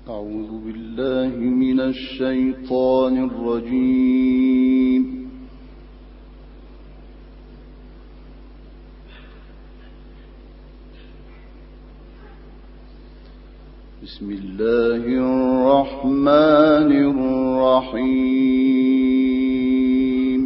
أعوذ بالله من الشيطان الرجيم. بسم الله الرحمن الرحيم.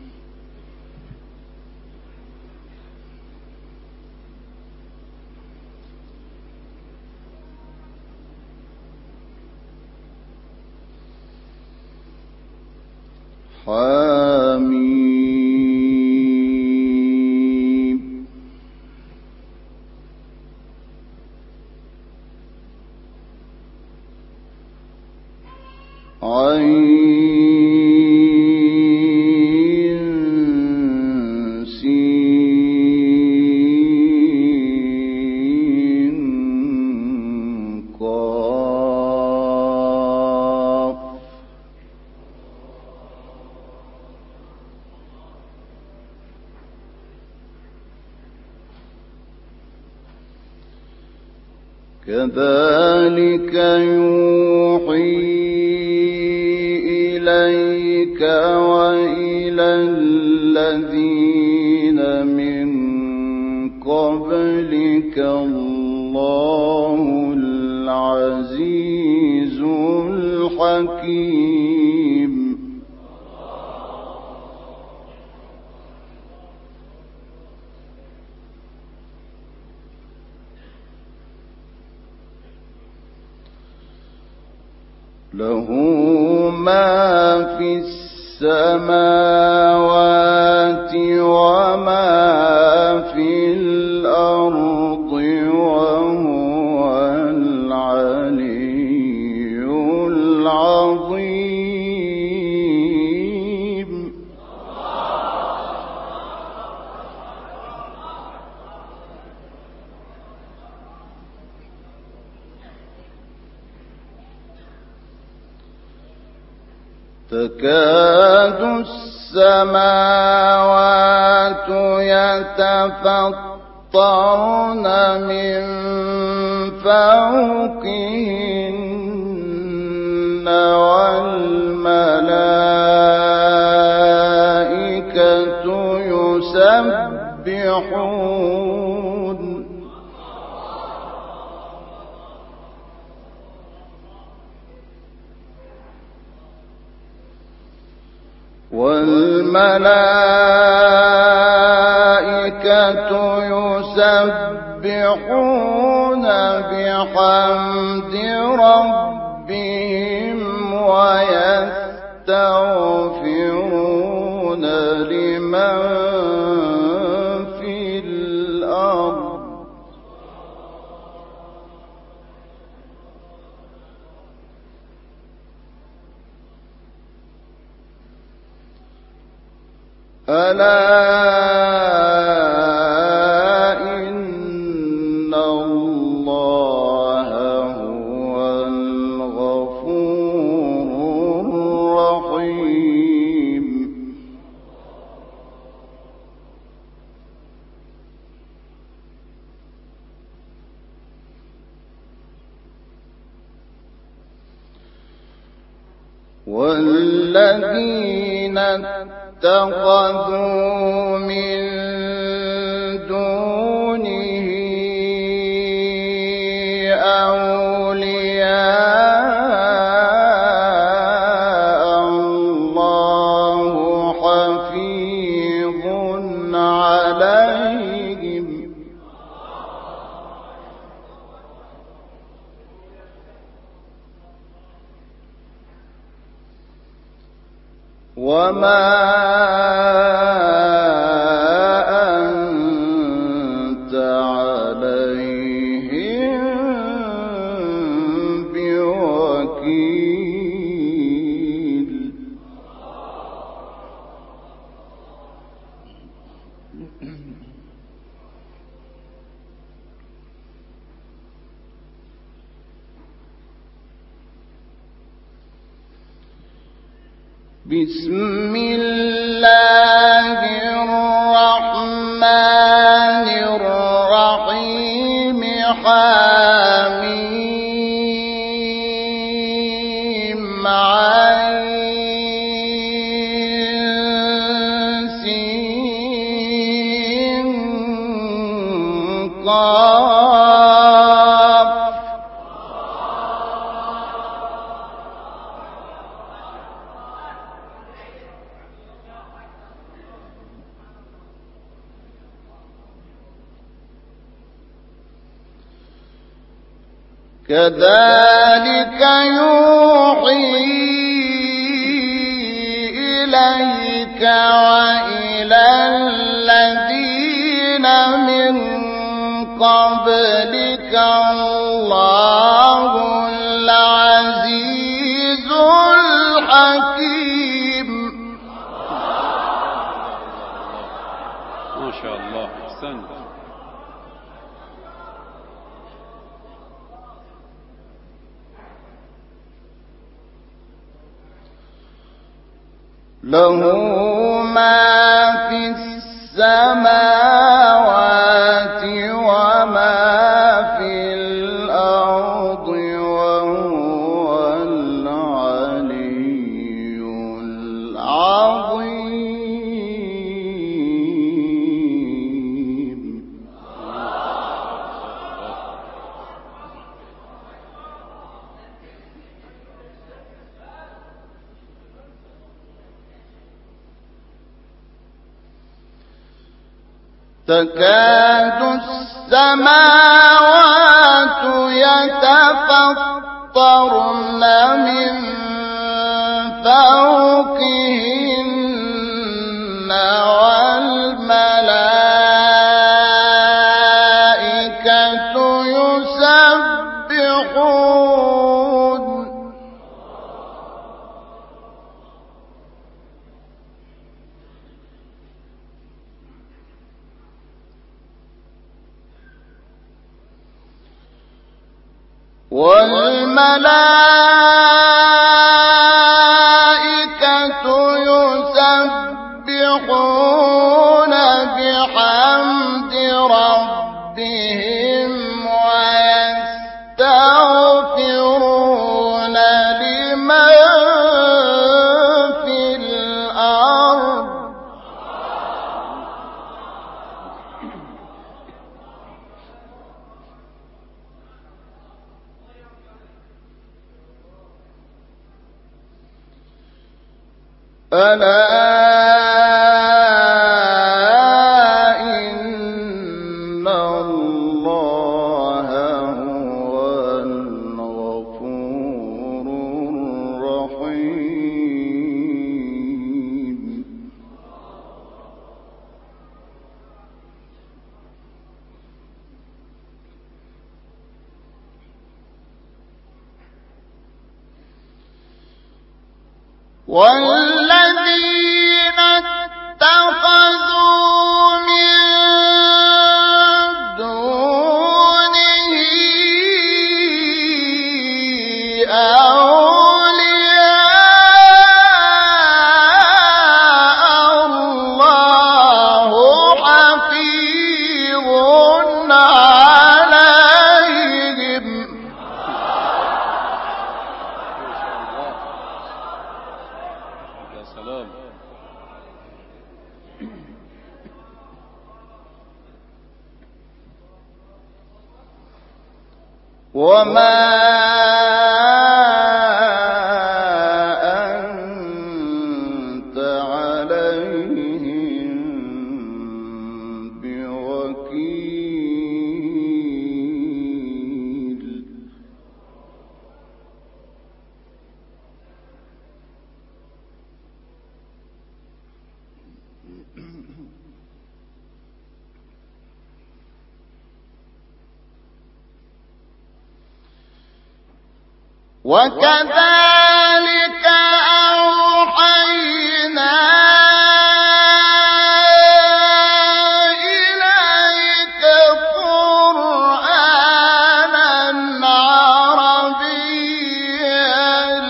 حميم. عين سين قاف. كذلك يوحي إليك وإلى الذين من قبلك الله العزيز الحكيم. له ما في السماوات وما في الأرض وهو العلي العظيم. تكاد السماوات يتفطرن من فوقهن والملائكة يسبحون بحمد ربهم ويستغفرون لمن في الأرض. ألا إن الله هو الغفور الرحيم. والذين اتخذوا من دونه أولياء الله حفيظ عليهم وما أنت عليهم بوكيل. بسم الله الرحمن الرحيم. حميم. قاف كذلك يوحي إليك وإلى الذين من قبلك الله العزيز الحكيم. ما شاء الله، أحسنت. له ما في السماوات وما في الأرض وهو العلي العظيم. تكاد السماوات يتفطرن من فوقهن والملائكة يسبحون. والملائكة يسبحون بحمد ربهم ويستغفرون لمن في الأرض ألا إن الله هو الغفور الرحيم. والذين اتخذوا من دونه أولياء الله حفيظ عليهم. يا سلام. وما أنت عليهم بوكيل. وكذلك أوحينا إليك قرآنا عربيا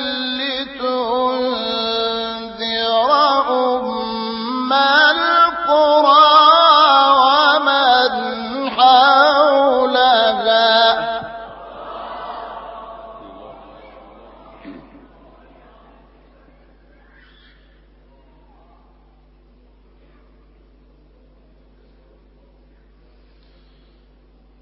لتنذر أم القرى ومن حولها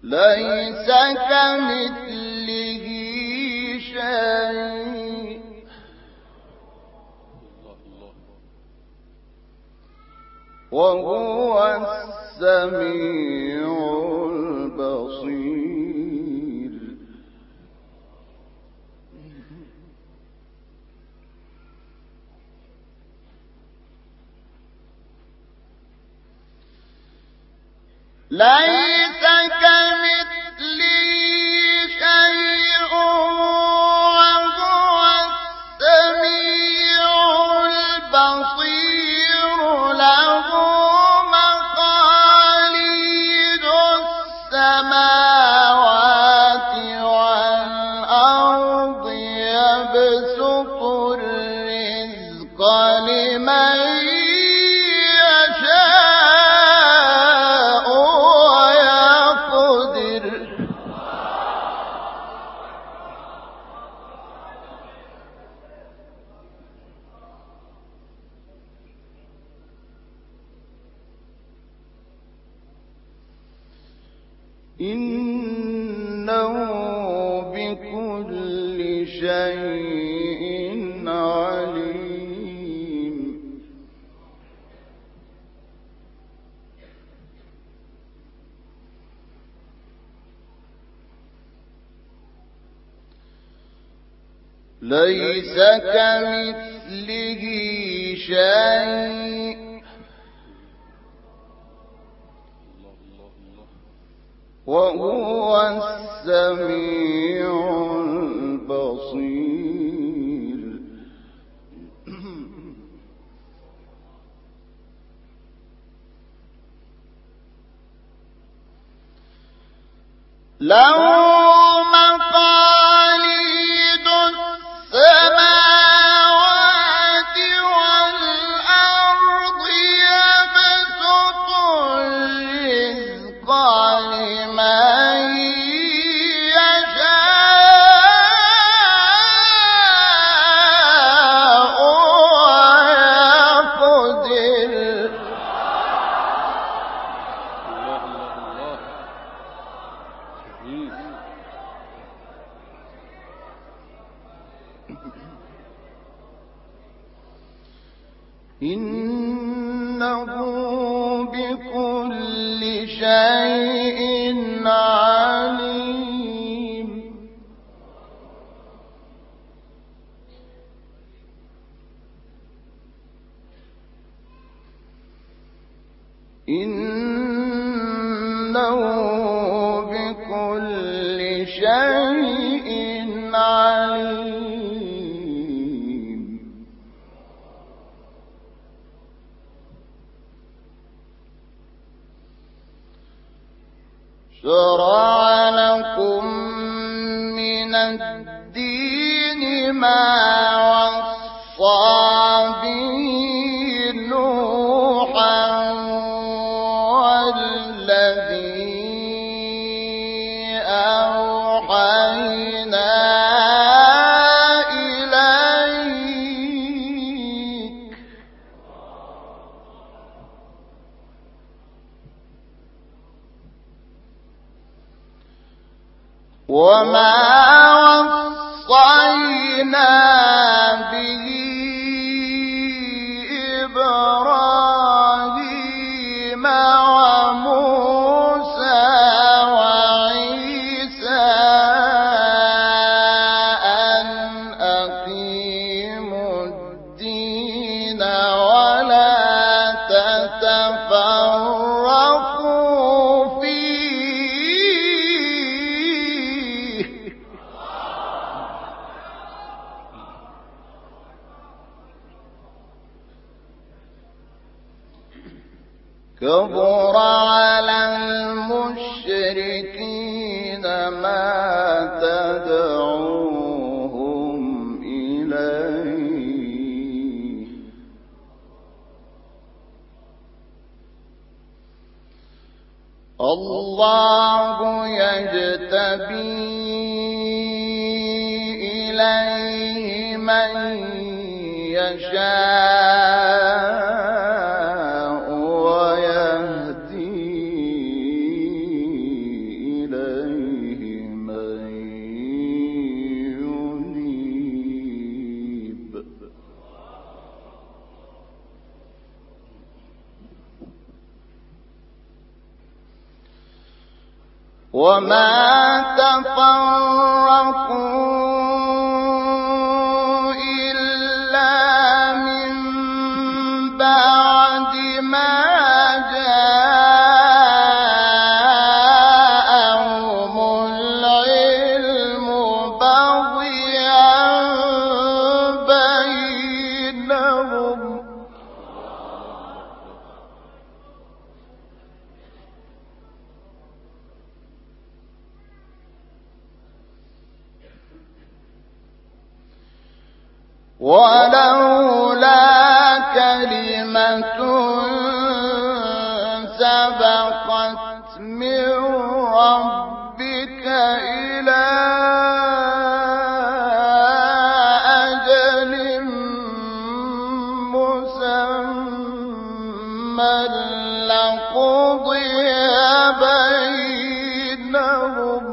ليس كمثله شيء وهو السميع البصير. ليس كمثله شيء وهو السميع البصير. له مقاليد السماوات والأرض يبسط الرزق لمن يشاء ويقدر. إنه بكل شيء عليم. ليس كمثله شيء وهو السميع البصير. له مقاليد السماوات والأرض يبسط الرزق لمن يشاء ويقدر. إنه بكل شيء عليم. إنه بكل شيء عليم. شرع لكم من الدين ما وصى به نوحا والذي أوحينا إليك وما وصينا به إبراهيم وموسى وعيسى أن أقيموا الدين ولا تتفرقوا فيه. كبر على المشركين ما تدعوهم إليه. الله يجتبي إليه من يشاء ويهدي إليه وما تفرقوا إلا من بعد ما جاءهم العلم بغيا بينهم ولولا كلمة سبقت من ربك إلى أجل مسمى لقضي بينهم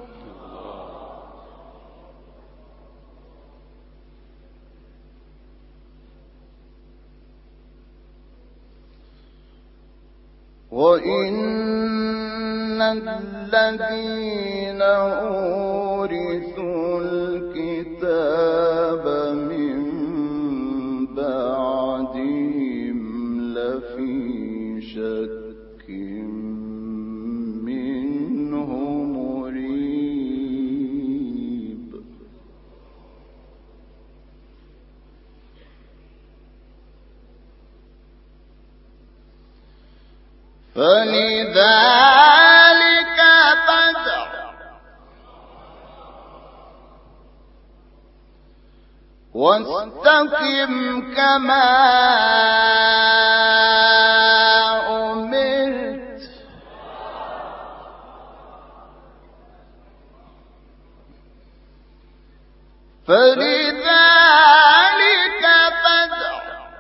وإن الذين أورثوا الكتاب من بعدهم لفي شك منه مريب فلذلك فادع واستقم كما أمرت فلذلك فادع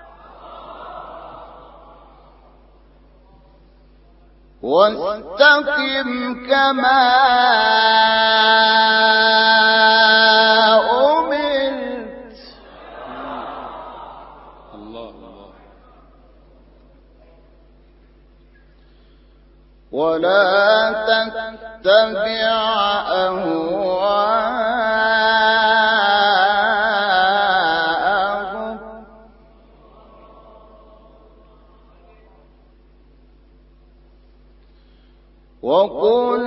واستقم كما أمرت الله الله ولا تتبع أهواءهم وقل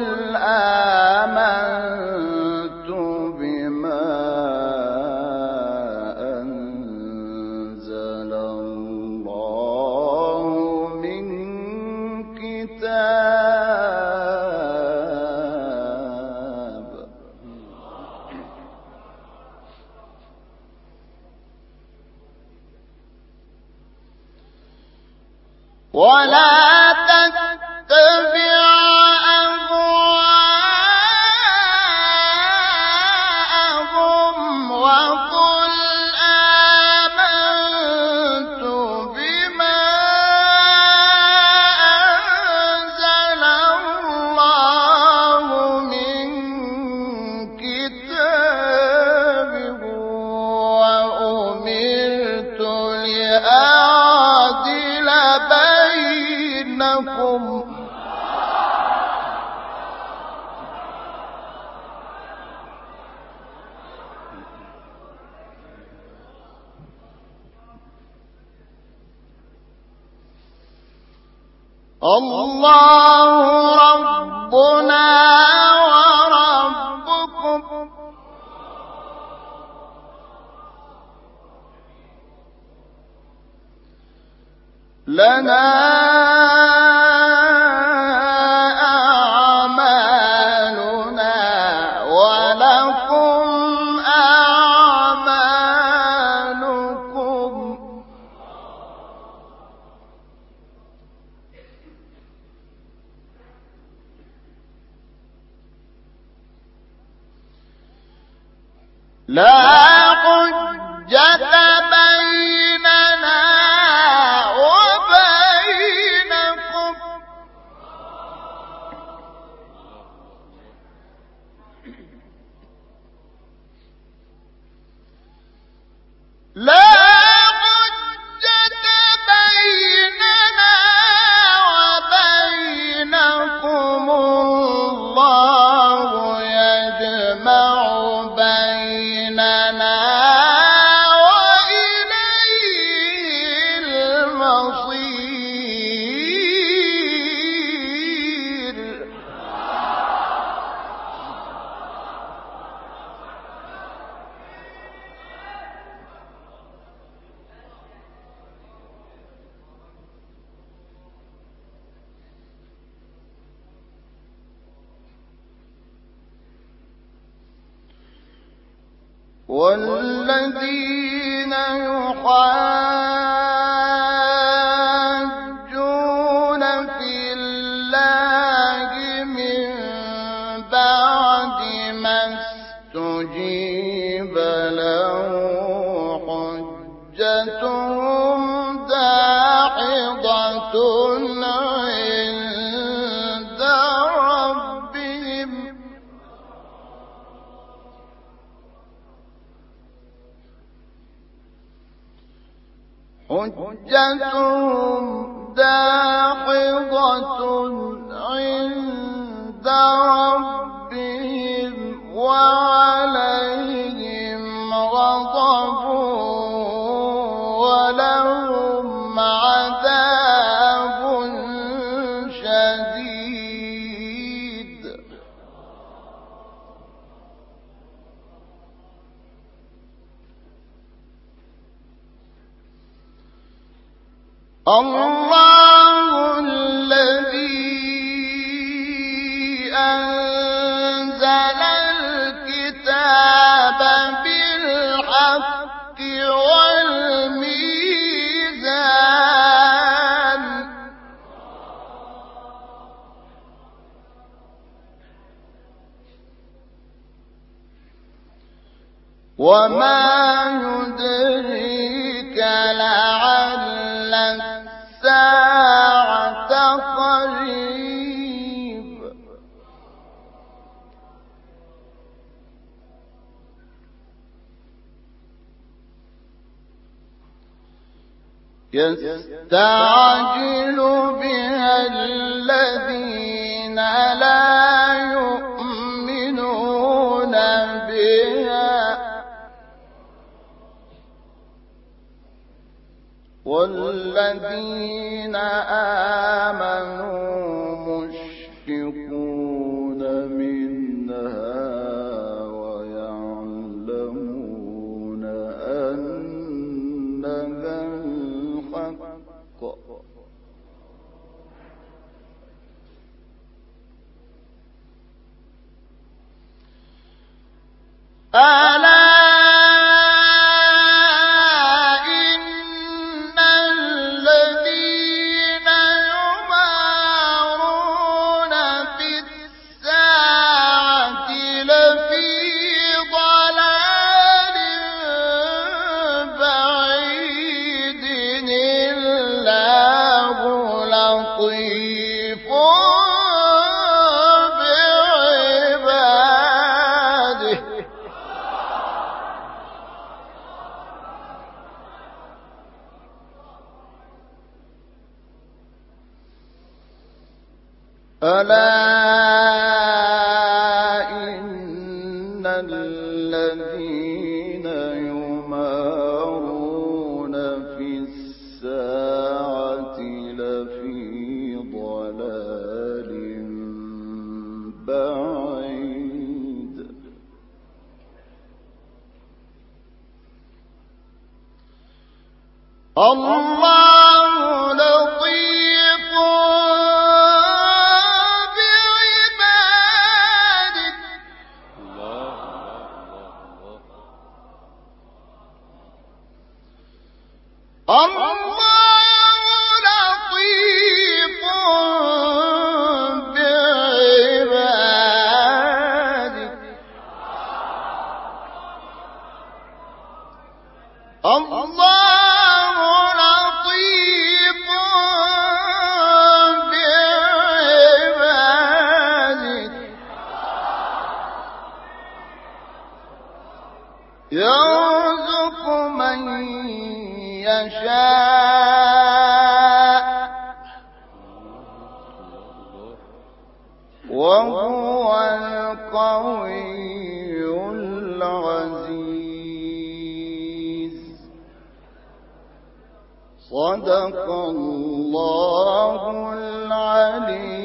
آمنت بما أنزل الله من كتاب ولا تتبع أهواءهم وقل آمنت بما أنزل الله من كتاب وأمرت لأعدل بينكم الله ربنا وربكم لنا أعمالنا ولكم أعمالكم لا حجة بيننا وبينكم لا حجة بيننا وبينكم الله والذين يحاجون في الله من بعد ما استجيب له حجتهم داحضة عند ربهم وعليهم غضب ولهم عذاب شديد. الله الذي أنزل الكتاب بالحق والميزان وما يدريك لعل الساعة قريب. يستعجل بها الذين لا يؤمنون بها والذين آمنوا مشفقون منها ويعلمون أنها الحق. ألا إن الذين يمارون في الساعة لفي ضلال بعيد. الله لطيف بعباده. الله لطيف بعباده يرزق من يشاء وهو القوي العزيز. صدق الله العلي